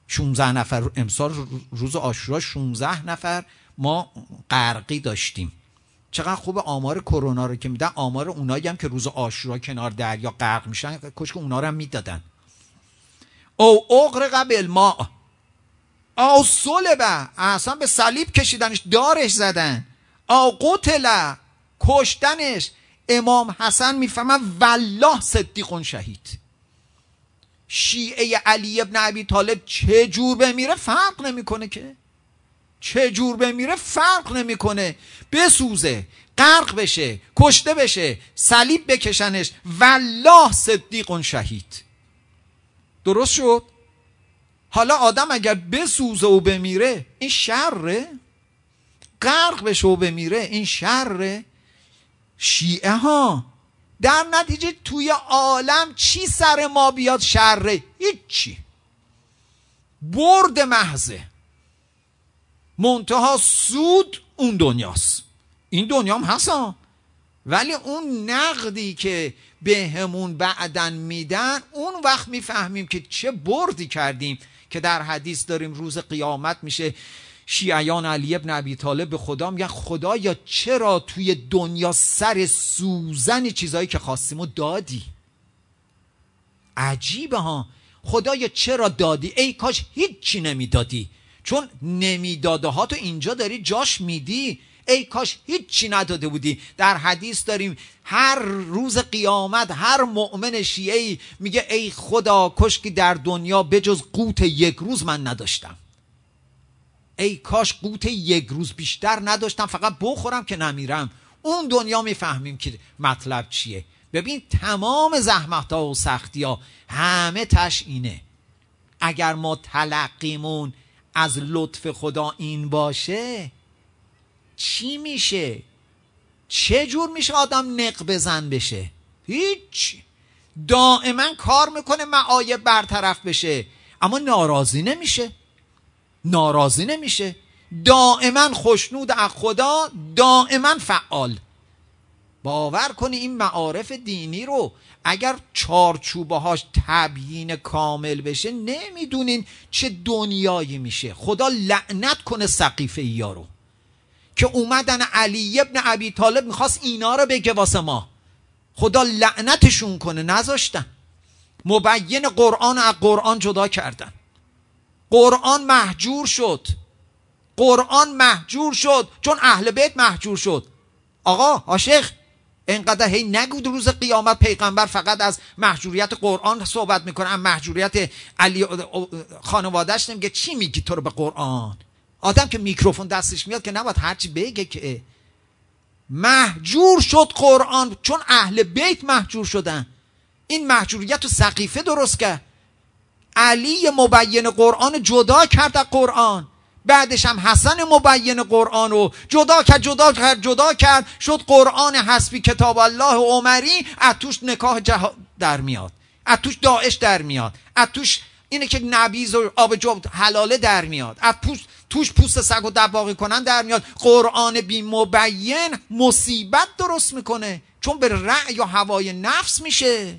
شانزده نفر امسال روز عاشورا شانزده نفر ما غرقی داشتیم. چقدر خوب آمار کرونا رو که میدن، آمار اونایی هم که روز عاشورا کنار دریا غرق میشن کاش اونا رو هم میدادن. او اغرق بالماء او صلب، اصلا به صلیب کشیدنش، دارش زدن. او قتل، کشتنش. امام حسن میفهمن والله صدیق شهید. شیعه علی ابن ابی طالب چه جور بمیره فرق نمیکنه که، چه جور بمیره فرق نمیکنه، بسوزه، غرق بشه، کشته بشه، صلیب بکشنش، والله صدیق شهید. درست شد؟ حالا آدم اگر بسوزه و بمیره این شره؟ غرق بشه و بمیره این شره؟ شیعه ها در نتیجه توی عالم چی سر ما بیاد شره؟ هیچی، برد محضه، منتها سود اون دنیاست. این دنیا هم هست، ولی اون نقدی که به همون بعدن میدن اون وقت میفهمیم که چه بردی کردیم. که در حدیث داریم روز قیامت میشه شیعیان علی ابن ابی طالب به خدا میگن خدایا چرا توی دنیا سر سوزن چیزایی که خواستیم و دادی؟ عجیبه ها، خدایا چرا دادی؟ ای کاش هیچی نمیدادی، چون نمیداده ها تو اینجا داری جاش میدی. ای کاش هیچی نداده بودی. در حدیث داریم هر روز قیامت هر مؤمن شیعی میگه ای خدا کاش که در دنیا بجز قوت یک روز من نداشتم، ای کاش قوت یک روز بیشتر نداشتم فقط بخورم که نمیرم. اون دنیا میفهمیم که مطلب چیه. ببین تمام زحمت ها و سختی ها همه تش اینه. اگر ما تلقیمون از لطف خدا این باشه چی میشه؟ چه جور میشه آدم نق بزن بشه؟ هیچ. دائما کار میکنه معایب برطرف بشه اما ناراضی نمیشه، ناراضی نمیشه، دائما خوشنود از خدا، دائما فعال. باور کنی این معارف دینی رو اگر چارچوبه هاش تبیین کامل بشه نمیدونین چه دنیایی میشه. خدا لعنت کنه سقیفه ایا رو که اومدن علی ابن ابی طالب میخواست اینا رو بگه واسه ما، خدا لعنتشون کنه، نذاشتن. مبین قرآن از قرآن جدا کردن، قرآن محجور شد، قرآن محجور شد چون اهل بیت محجور شد. آقا عاشق اینقدر هی نگو روز قیامت پیغمبر فقط از محجوریت قرآن صحبت میکنه، از محجوریت علی خانوادهش نمیگه. چی میگی تو رو به قرآن؟ آدم که میکروفون دستش میاد که نباید هرچی بگه که. محجور شد قرآن چون اهل بیت محجور شدن. این محجوریت رو سقیفه درست کرد. علی مبین قرآن جدا کرد از قرآن، بعدش هم حسن مبین قرآن رو جدا کرد جدا کرد جدا کرد شد قرآن حسبی کتاب الله عمری. از توش نکاح جهاد در میاد، از توش داعش در میاد، از توش اینه که نبیذ و آب جفت حلاله در میاد، از توش توش پوست سگ و دباغی کنن در میاد. قرآن بی مبین مصیبت درست میکنه چون به رأی و هوای نفس میشه.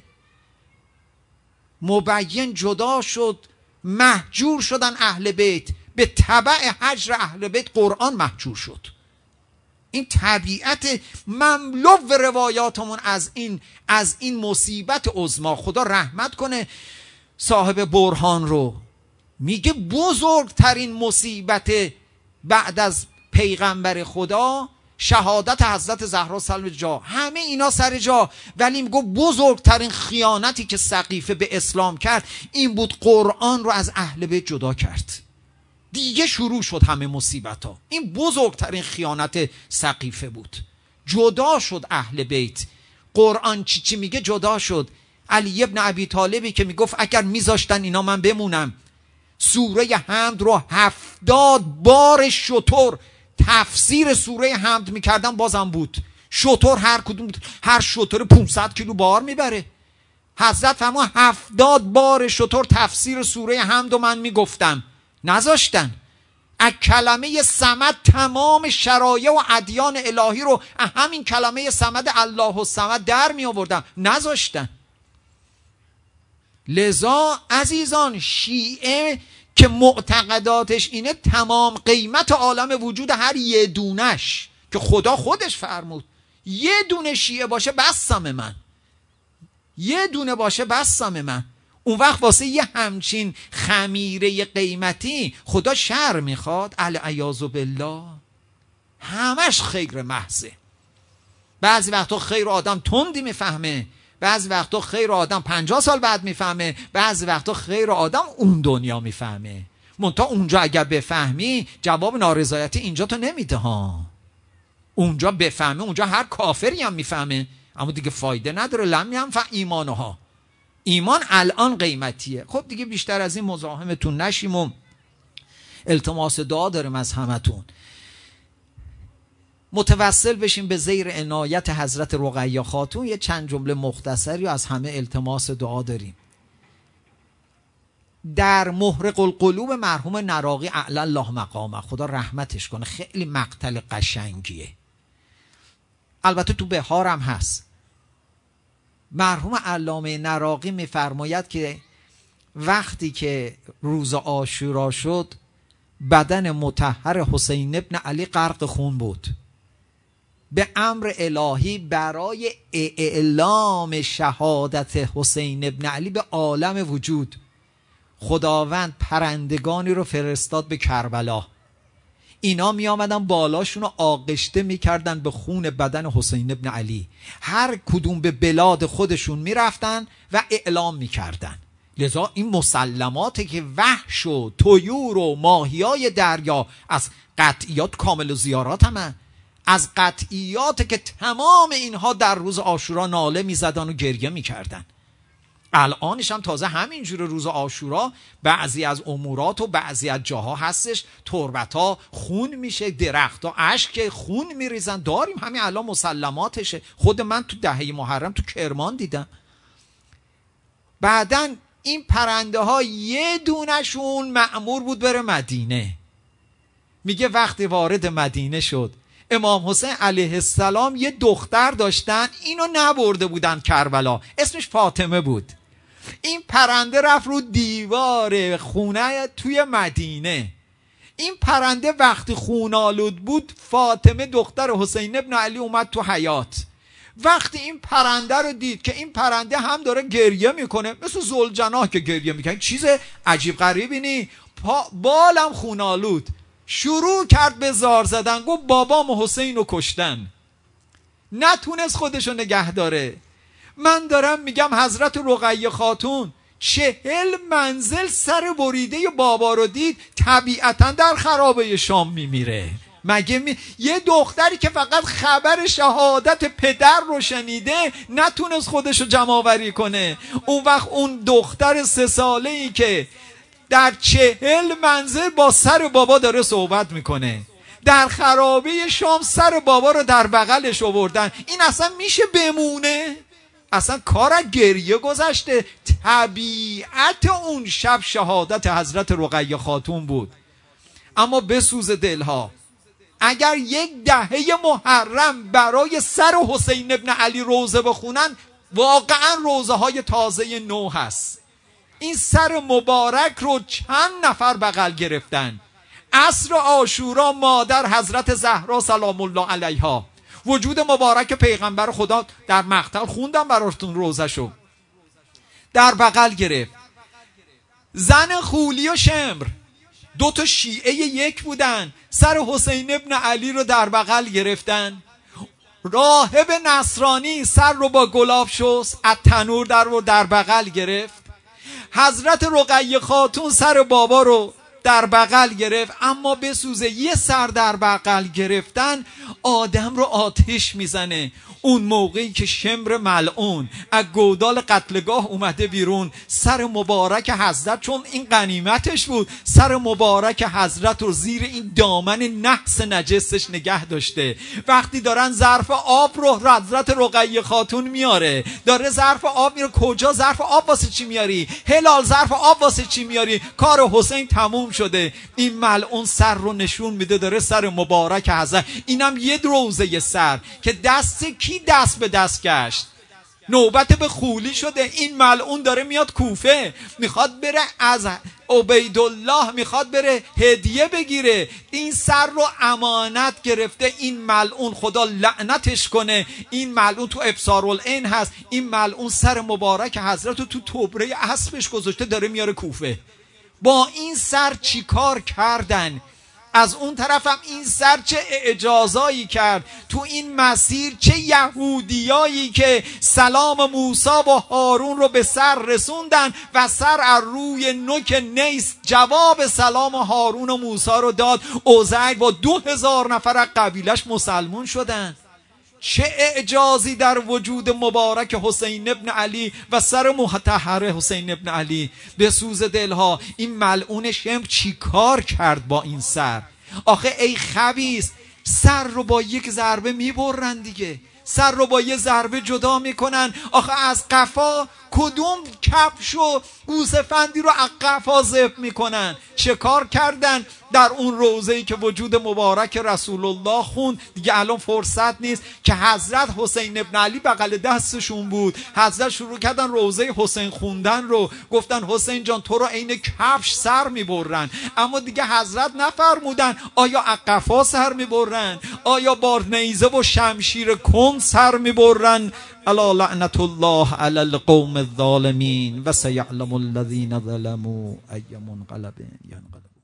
مبین جدا شد، محجور شدن اهل بیت، به تبع حجر اهل بیت قرآن محجور شد. این طبیعت مملو روایاتمون از این از این مصیبت عظما. خدا رحمت کنه صاحب برهان رو، میگه بزرگترین مصیبت بعد از پیغمبر خدا شهادت حضرت زهرا سلام جا، همه اینا سر جا، ولی میگه بزرگترین خیانتی که سقیفه به اسلام کرد این بود قرآن رو از اهل بیت جدا کرد. دیگه شروع شد همه مصیبت ها. این بزرگترین خیانت سقیفه بود، جدا شد اهل بیت. قرآن چی چی میگه؟ جدا شد. علی ابن ابی طالبی که میگفت اگر میذاشتن اینا من بمونم، سوره حمد رو هفتاد بار شتر تفسیر سوره حمد میکردن بازم بود. شتر هر کدوم هر شتر پانصد کیلو بار میبره. حضرت فرمود هفتاد بار شتر تفسیر سوره حمد رو من میگفتم، نذاشتن. از کلمه صمد تمام شرایع و ادیان الهی رو همین کلمه صمد الله الصمد در می آوردن، نذاشتن. لذا عزیزان شیعه که معتقداتش اینه تمام قیمت عالم وجود هر یه دونش که خدا خودش فرمود یه دونه شیعه باشه بسم من، یه دونه باشه بسم من. اون وقت واسه یه همچین خمیره قیمتی خدا شر میخواد؟ العیاذ بالله. همش خیر محضه. بعضی وقتا خیر آدم تندی میفهمه، بعضی وقتا خیر آدم پنجاه سال بعد میفهمه، بعضی وقتا خیر آدم اون دنیا میفهمه. منتها اونجا اگر بفهمی جواب نارضایتی اینجا تو نمیده ها. اونجا بفهمه، اونجا هر کافری هم میفهمه، اما دیگه فایده نداره. لم ینفع ایمانها. ایمان الان قیمتیه. خب دیگه بیشتر از این مزاحمتون نشیم و التماس دعا داریم از همتون. متوسل بشیم به زیر عنایت حضرت رقیه خاتون. یه چند جمله مختصری از همه التماس دعا داریم. در محرق القلوب مرحوم نراقی اعلی الله مقامه، خدا رحمتش کنه، خیلی مقتل قشنگیه، البته تو بهار هم هست. مرحوم علامه نراقی میفرماید که وقتی که روز عاشورا شد بدن مطهر حسین ابن علی غرق خون بود. به امر الهی برای اعلام شهادت حسین ابن علی به عالم وجود خداوند پرندگانی رو فرستاد به کربلا. اینا می آمدن بالاشون رو آغشته می کردن به خون بدن حسین ابن علی. هر کدوم به بلاد خودشون می رفتن و اعلام می کردن. لذا این مسلماته که وحش و طیور و ماهیای دریا از قطعیات کامل و زیارات همه، از قطعیات که تمام اینها در روز عاشورا ناله می زدن و گریه می کردن. الانش هم تازه همینجور روز عاشورا بعضی از امورات و بعضی از جاها هستش تربت ها خون میشه، درخت ها اشک خون میریزن. داریم همین الان مسلماتشه. خود من تو دهه محرم تو کرمان دیدم. بعدن این پرنده ها یه دونشون مأمور بود بره مدینه. میگه وقتی وارد مدینه شد امام حسین علیه السلام یه دختر داشتن، اینو نبرده بودن کربلا، اسمش فاطمه بود. این پرنده رفت رو دیوار خونه توی مدینه. این پرنده وقتی خونالود بود فاطمه دختر حسین ابن علی اومد تو حیات. وقتی این پرنده رو دید که این پرنده هم داره گریه میکنه مثل ذوالجناح که گریه میکنه، چیز عجیب غریبی نی، بالم خونالود، شروع کرد به زار زدن. گفت بابام حسین رو کشتن. نتونست خودشو نگه داره. من دارم میگم حضرت رقیه خاتون چهل منزل سر بریده بابا رو دید، طبیعتا در خرابه شام میمیره. مگه می... یه دختری که فقط خبر شهادت پدر رو شنیده نتونست خودشو جمع‌آوری کنه. اون وقت اون دختر سه ساله ای که در چهل منزل با سر بابا داره صحبت میکنه، در خرابه شام سر بابا رو در بغلش آوردن، این اصلا میشه بمونه؟ اصلا کار از گریه گذشته. طبیعت اون شب شهادت حضرت رقیه خاتون بود. اما بسوز دلها، اگر یک دهه محرم برای سر حسین ابن علی روزه بخونن، واقعا روزه های تازه نو هست. این سر مبارک رو چند نفر بغل گرفتن. عصر عاشورا مادر حضرت زهرا سلام الله علیها، وجود مبارک پیغمبر خدا در مقتل خوندم براتون روزه شو، در بغل گرفت. زن خولی و شمر دو تا شیعه یک بودن، سر حسین ابن علی رو در بغل گرفتن. راهب نصرانی سر رو با گلاب شست، از تنور در رو در بغل گرفت. حضرت رقیه خاتون سر بابا رو در بغل گرفت. اما بسوزه یه سر در بغل گرفتن آدم رو آتش میزنه. اون موقعی که شمر ملعون از گودال قتلگاه اومده بیرون، سر مبارک حضرت، چون این غنیمتش بود، سر مبارک حضرت رو زیر این دامن نحس نجسش نگه داشته. وقتی دارن ظرف آب رو حضرت رقیه خاتون میاره، داره ظرف آب میاره. کجا ظرف آب واسه چی میاری؟ هلال ظرف آب واسه چی میاری؟ کار حسین تموم شده. این ملعون سر رو نشون میده، داره سر مبارک حضرت. اینم یه روزه سر که دست کی دست به دست گشت؟ نوبت به خولی شده. این ملعون داره میاد کوفه، میخواد بره از عبیدالله میخواد بره هدیه بگیره. این سر رو امانت گرفته. این ملعون خدا لعنتش کنه. این ملعون تو ابصارالعین هست. این ملعون سر مبارک حضرت رو تو توبره اسبش گذاشته، داره میاره کوفه. با این سر چی کار کردن؟ از اون طرف هم این سر چه اعجازایی کرد تو این مسیر. چه یهودیایی که سلام موسی و هارون رو به سر رسوندن و سر از روی نوک نیست جواب سلام هارون و موسی رو داد. عزیر با دو هزار نفر از قبیلش مسلمون شدن. چه اعجازی در وجود مبارک حسین ابن علی و سر مطهر حسین ابن علی. به سوز دلها این ملعون شمر چی کار کرد با این سر؟ آخه ای خبیث، سر رو با یک ضربه میبرن دیگه، سر رو با یه ضربه جدا میکنن. آخه از قفا کدوم کفش و گوسفندی رو از قفا ذبح میکنن؟ چه کار کردن در اون روزه‌ای که وجود مبارک رسول الله خوند؟ دیگه الان فرصت نیست که حضرت حسین ابن علی بغل دستشون بود. حضرت شروع کردن روزه حسین خوندن رو، گفتن حسین جان تو رو عین کفش سر میبرن. اما دیگه حضرت نفرمودن آیا از قفا سر میبرن، آیا با نیزه و شمشیر کند سر میبرن. الا لعنت الله علی القوم الظالمین و سیعلم الذین ظلموا ای منقلب ینقلب.